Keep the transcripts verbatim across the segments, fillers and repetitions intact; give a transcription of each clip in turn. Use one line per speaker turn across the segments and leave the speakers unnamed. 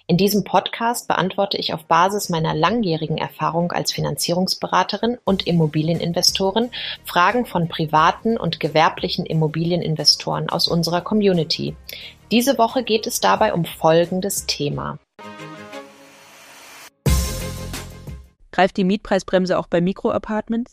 In diesem Podcast beantworte ich auf Basis meiner langjährigen Erfahrung als Finanzierungsberaterin und Immobilieninvestorin Fragen von privaten und gewerblichen Immobilieninvestoren aus unserer Community. Diese Woche geht es dabei um folgendes Thema.
Greift die Mietpreisbremse auch bei Mikroapartments?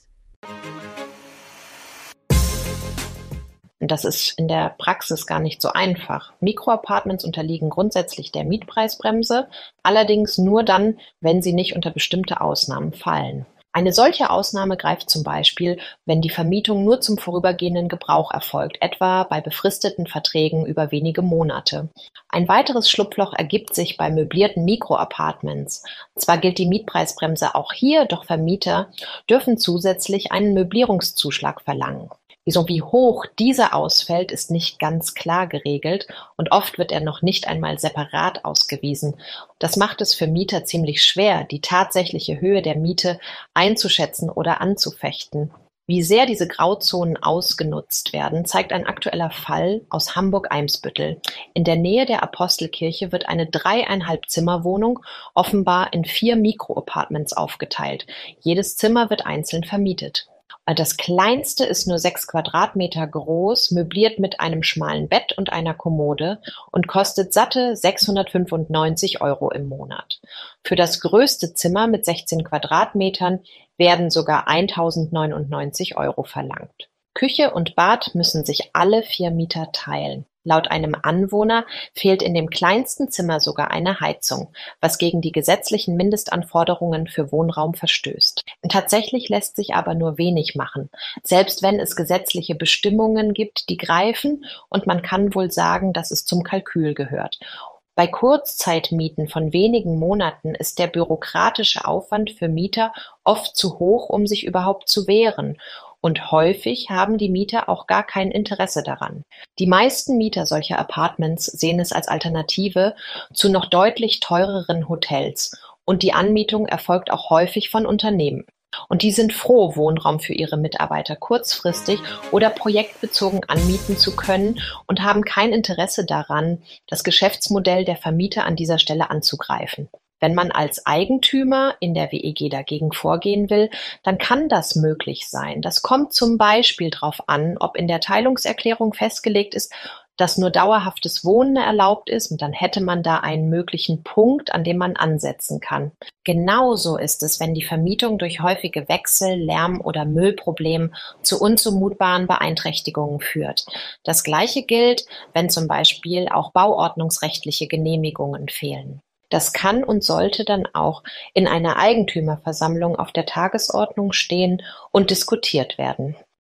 Das ist in der Praxis gar nicht so einfach. Mikroapartments unterliegen grundsätzlich der Mietpreisbremse, allerdings nur dann, wenn sie nicht unter bestimmte Ausnahmen fallen. Eine solche Ausnahme greift zum Beispiel, wenn die Vermietung nur zum vorübergehenden Gebrauch erfolgt, etwa bei befristeten Verträgen über wenige Monate. Ein weiteres Schlupfloch ergibt sich bei möblierten Mikroapartments. Zwar gilt die Mietpreisbremse auch hier, doch Vermieter dürfen zusätzlich einen Möblierungszuschlag verlangen. Wieso wie hoch dieser ausfällt, ist nicht ganz klar geregelt und oft wird er noch nicht einmal separat ausgewiesen. Das macht es für Mieter ziemlich schwer, die tatsächliche Höhe der Miete einzuschätzen oder anzufechten. Wie sehr diese Grauzonen ausgenutzt werden, zeigt ein aktueller Fall aus Hamburg-Eimsbüttel. In der Nähe der Apostelkirche wird eine dreieinhalb Zimmerwohnung offenbar in vier Mikroapartments aufgeteilt. Jedes Zimmer wird einzeln vermietet. Das kleinste ist nur sechs Quadratmeter groß, möbliert mit einem schmalen Bett und einer Kommode und kostet satte sechshundertfünfundneunzig Euro im Monat. Für das größte Zimmer mit sechzehn Quadratmetern werden sogar eintausendneunundneunzig Euro verlangt. Küche und Bad müssen sich alle vier Mieter teilen. Laut einem Anwohner fehlt in dem kleinsten Zimmer sogar eine Heizung, was gegen die gesetzlichen Mindestanforderungen für Wohnraum verstößt. Tatsächlich lässt sich aber nur wenig machen, selbst wenn es gesetzliche Bestimmungen gibt, die greifen, und man kann wohl sagen, dass es zum Kalkül gehört. Bei Kurzzeitmieten von wenigen Monaten ist der bürokratische Aufwand für Mieter oft zu hoch, um sich überhaupt zu wehren. Und häufig haben die Mieter auch gar kein Interesse daran. Die meisten Mieter solcher Apartments sehen es als Alternative zu noch deutlich teureren Hotels. Und die Anmietung erfolgt auch häufig von Unternehmen. Und die sind froh, Wohnraum für ihre Mitarbeiter kurzfristig oder projektbezogen anmieten zu können und haben kein Interesse daran, das Geschäftsmodell der Vermieter an dieser Stelle anzugreifen. Wenn man als Eigentümer in der W E G dagegen vorgehen will, dann kann das möglich sein. Das kommt zum Beispiel darauf an, ob in der Teilungserklärung festgelegt ist, dass nur dauerhaftes Wohnen erlaubt ist, und dann hätte man da einen möglichen Punkt, an dem man ansetzen kann. Genauso ist es, wenn die Vermietung durch häufige Wechsel, Lärm- oder Müllprobleme zu unzumutbaren Beeinträchtigungen führt. Das Gleiche gilt, wenn zum Beispiel auch bauordnungsrechtliche Genehmigungen fehlen. Das kann und sollte dann auch in einer Eigentümerversammlung auf der Tagesordnung stehen und diskutiert werden.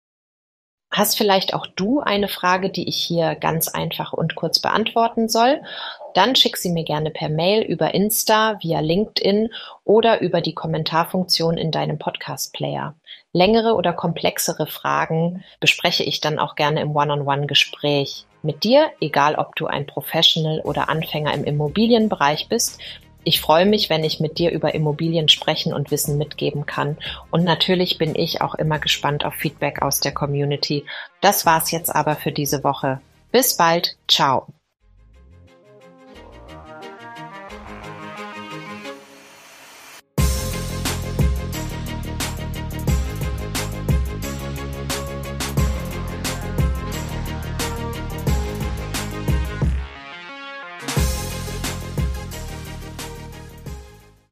Hast vielleicht auch du eine Frage, die ich hier ganz einfach und kurz beantworten soll? Dann schick sie mir gerne per Mail, über Insta, via LinkedIn oder über die Kommentarfunktion in deinem Podcast-Player. Längere oder komplexere Fragen bespreche ich dann auch gerne im One-on-One-Gespräch mit dir, egal ob du ein Professional oder Anfänger im Immobilienbereich bist. Ich freue mich, wenn ich mit dir über Immobilien sprechen und Wissen mitgeben kann. Und natürlich bin ich auch immer gespannt auf Feedback aus der Community. Das war's jetzt aber für diese Woche. Bis bald. Ciao.